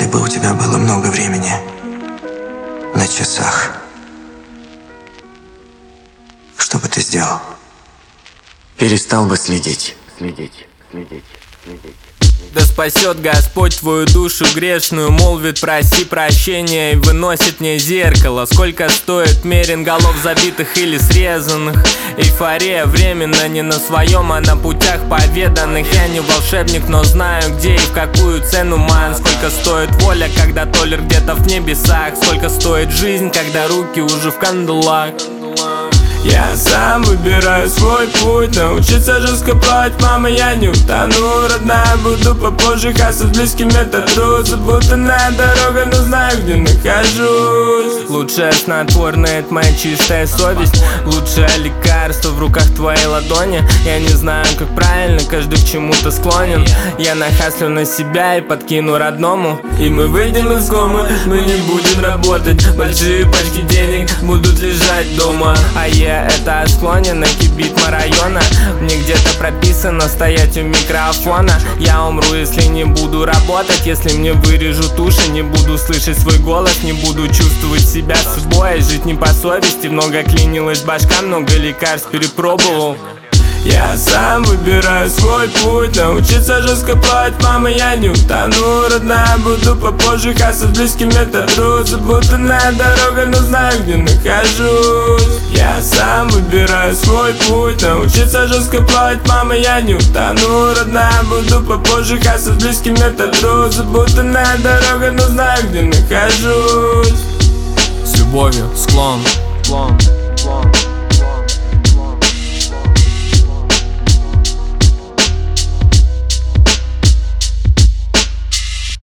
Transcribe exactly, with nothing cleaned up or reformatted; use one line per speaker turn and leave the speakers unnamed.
Если бы у тебя было много времени на часах, что бы ты сделал?
Перестал бы следить. Следить, следить, следить.
Да спасет Господь твою душу грешную, молвит проси прощения и выносит мне зеркало. Сколько стоит мерен голов забитых или срезанных? Эйфория временно не на своем, а на путях поведанных. Я не волшебник, но знаю где и в какую цену ман. Сколько стоит воля, когда толер где-то в небесах? Сколько стоит жизнь, когда руки уже в кандалах? Я сам выбираю свой путь, научиться жестко плавать, мама, я не утону. Родная, буду попозже хасать с близкими, это труд. Запутанная дорога, но знаю, где нахожусь. Лучшее снотворное — это моя чистая совесть. Лучшее лекарство в руках твоей ладони. Я не знаю, как правильно, каждый к чему-то склонен. Я нахаслю на себя и подкину родному, и мы выйдем из комы. Мы не будем работать, большие пачки денег будут лежать дома, а я это о склоне на кибитма района. Мне где-то прописано стоять у микрофона. Я умру, если не буду работать. Если мне вырежут уши, не буду слышать свой голос. Не буду чувствовать себя собой. Жить не по совести, много клинилась башка, много лекарств перепробовал. Я сам выбираю свой путь, научиться жестко плавать, мама, я не утону. Родная, буду попозже хасать с близкими, это труд. Запутанная дорога, но знаю, где нахожусь. Я сам выбираю свой путь, научиться жестко плавать, мама, я не утону. Родная, буду попозже хасать с близкими, это труд. Запутанная дорога, но знаю, где нахожусь. С любовью, склон, склон.